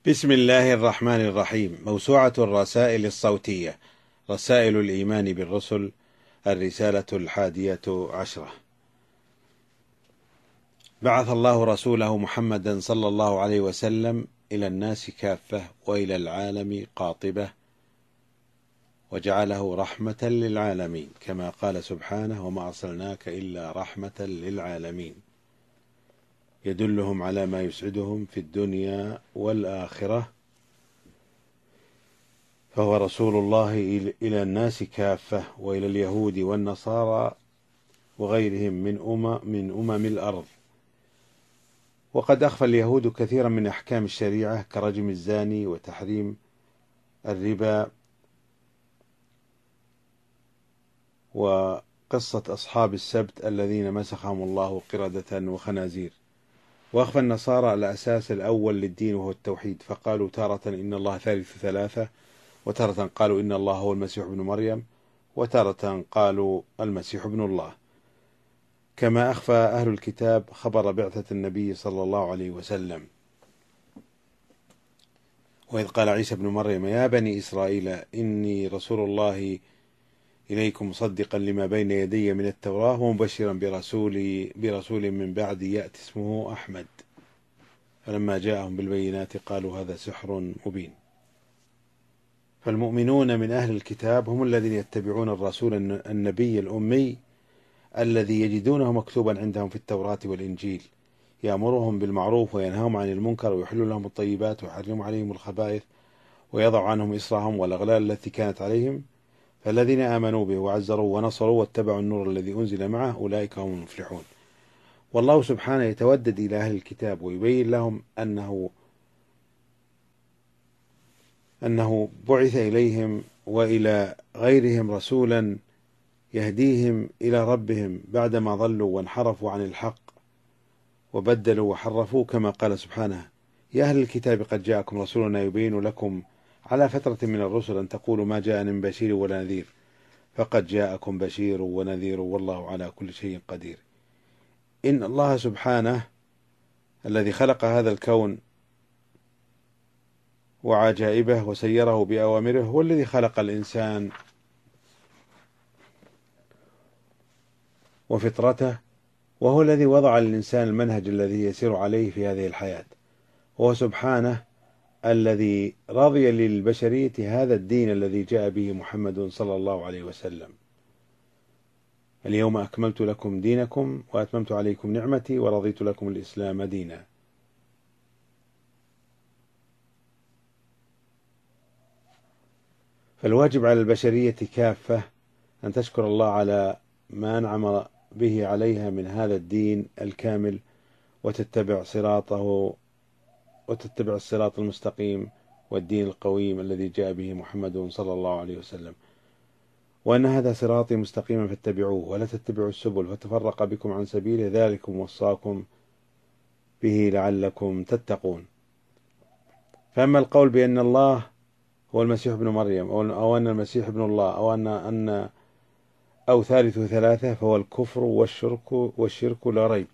بسم الله الرحمن الرحيم. موسوعة الرسائل الصوتية، رسائل الإيمان بالرسل، الرسالة 11. بعث الله رسوله محمدا صلى الله عليه وسلم إلى الناس كافة وإلى العالم قاطبة، وجعله رحمة للعالمين، كما قال سبحانه: وما أرسلناك إلا رحمة للعالمين، يدلهم على ما يسعدهم في الدنيا والآخرة. فهو رسول الله إلى الناس كافة وإلى اليهود والنصارى وغيرهم من أمم الأرض. وقد أخفى اليهود كثيرا من أحكام الشريعة كرجم الزاني وتحريم الربا وقصة أصحاب السبت الذين مسخهم الله قردة وخنازير. وأخفى النصارى الأساس الأول للدين وهو التوحيد، فقالوا تارة إن الله ثالث ثلاثة، وتارة قالوا إن الله هو المسيح ابن مريم، وتارة قالوا المسيح ابن الله. كما أخفى أهل الكتاب خبر بعثة النبي صلى الله عليه وسلم، وإذ قال عيسى ابن مريم: يا بني إسرائيل إني رسول الله إليكم مصدقا لما بين يدي من التوراة ومبشرا برسول من بعدي يأتي اسمه أحمد. فلما جاءهم بالبينات قالوا هذا سحر مبين. فالمؤمنون من أهل الكتاب هم الذين يتبعون الرسول النبي الأمي الذي يجدونه مكتوبا عندهم في التوراة والإنجيل، يأمرهم بالمعروف وينهاهم عن المنكر ويحل لهم الطيبات ويحرم عليهم الخبائث ويضع عنهم إصرهم والأغلال التي كانت عليهم. فالذين آمنوا به وعزروا ونصروا واتبعوا النور الذي أنزل معه أولئك هم المفلحون. والله سبحانه يتودد إلى أهل الكتاب ويبين لهم أنه بعث إليهم وإلى غيرهم رسولا يهديهم إلى ربهم بعدما ضلوا وانحرفوا عن الحق وبدلوا وحرفوا، كما قال سبحانه: يا أهل الكتاب قد جاءكم رسولنا يبين لكم على فترة من الرسل أن تقولوا ما جاءنا من بشير ولا نذير، فقد جاءكم بشير ونذير والله على كل شيء قدير. إن الله سبحانه الذي خلق هذا الكون وعجائبه وسيره بأوامره هو الذي خلق الإنسان وفطرته، وهو الذي وضع للإنسان المنهج الذي يسير عليه في هذه الحياة. وهو سبحانه الذي رضي للبشرية هذا الدين الذي جاء به محمد صلى الله عليه وسلم: اليوم أكملت لكم دينكم وأتممت عليكم نعمتي ورضيت لكم الإسلام دينا. فالواجب على البشرية كافة أن تشكر الله على ما أنعم به عليها من هذا الدين الكامل، وتتبع الصراط المستقيم والدين القويم الذي جاء به محمد صلى الله عليه وسلم، وأن هذا صراطي مستقيما فاتبعوه ولا تتبعوا السبل فتفرق بكم عن سبيله، ذلكم وصاكم به لعلكم تتقون. فأما القول بأن الله هو المسيح ابن مريم أو أن المسيح ابن الله أو ثالث ثلاثة فهو الكفر والشرك لا ريب.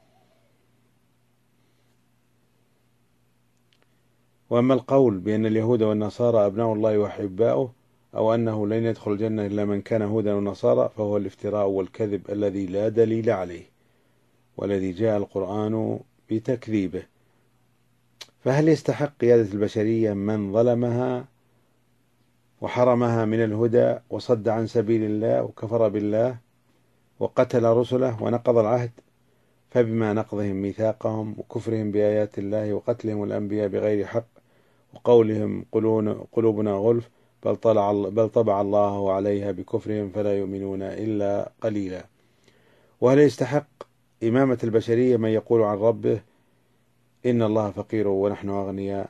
وأما القول بأن اليهود والنصارى أبناء الله وأحباؤه أو أنه لن يدخل الجنة إلا من كان هودا ونصارى فهو الافتراء والكذب الذي لا دليل عليه، والذي جاء القرآن بتكذيبه. فهل يستحق قيادة البشرية من ظلمها وحرمها من الهدى وصد عن سبيل الله وكفر بالله وقتل رسله ونقض العهد؟ فبما نقضهم ميثاقهم وكفرهم بآيات الله وقتلهم الأنبياء بغير حق وقولهم قلوبنا غلف بل طبع الله عليها بكفرهم فلا يؤمنون إلا قليلا. وهل يستحق إمامة البشرية من يقول عن ربه إن الله فقير ونحن أغنياء؟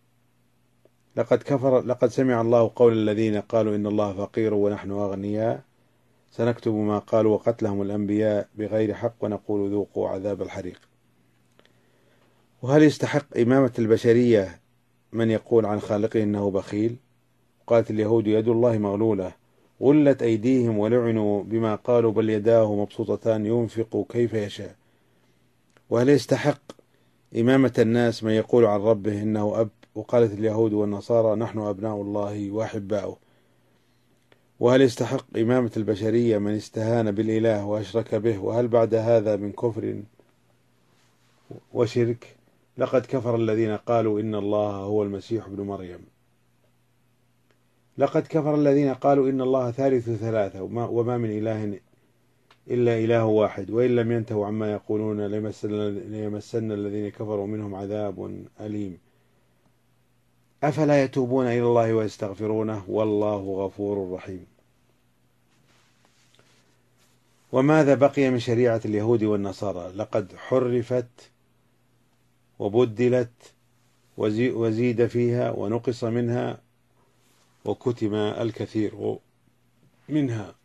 لقد سمع الله قول الذين قالوا إن الله فقير ونحن أغنياء سنكتب ما قالوا وقتلهم الأنبياء بغير حق ونقول ذوقوا عذاب الحريق. وهل يستحق إمامة البشرية من يقول عن خالقه إنه بخيل؟ قالت اليهود يد الله مغلولة غلت أيديهم ولعنوا بما قالوا بل يداه مبسوطتان ينفق كيف يشاء. وهل يستحق إمامة الناس من يقول عن ربه إنه أب وقالت اليهود والنصارى نحن أبناء الله وأحباؤه. وهل يستحق إمامة البشرية من استهان بالإله وأشرك به؟ وهل بعد هذا من كفر وشرك؟ لقد كفر الذين قالوا إن الله هو المسيح ابن مريم. لقد كفر الذين قالوا إن الله ثالث ثلاثة وما من إله إلا إله واحد وإن لم ينتهوا عما يقولون ليمسن الذين كفروا منهم عذاب أليم. أفلا يتوبون إلى الله ويستغفرونه والله غفور رحيم. وماذا بقي من شريعة اليهود والنصارى؟ لقد حرفت وبدلت وزيد فيها ونقص منها وكتم الكثير منها.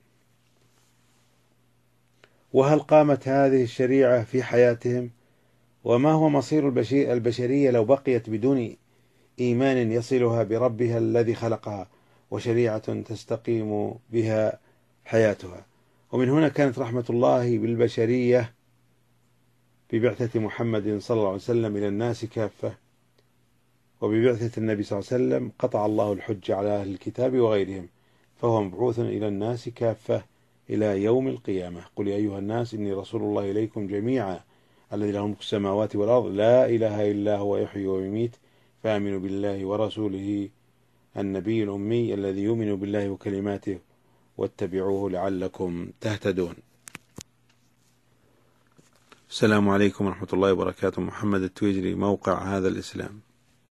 وهل قامت هذه الشريعة في حياتهم؟ وما هو مصير البشرية لو بقيت بدون إيمان يصلها بربها الذي خلقها وشريعة تستقيم بها حياتها؟ ومن هنا كانت رحمة الله بالبشرية ببعثة محمد صلى الله عليه وسلم إلى الناس كافة، وببعثة النبي صلى الله عليه وسلم قطع الله الحج على أهل الكتاب وغيرهم، فهو مبعوث إلى الناس كافة إلى يوم القيامة. قل يا أيها الناس إني رسول الله إليكم جميعا الذي له ملك السماوات والأرض لا إله إلا هو يحيي ويميت فآمنوا بالله ورسوله النبي الأمي الذي يؤمن بالله وكلماته واتبعوه لعلكم تهتدون. السلام عليكم ورحمة الله وبركاته. محمد التويجري، موقع هذا الإسلام.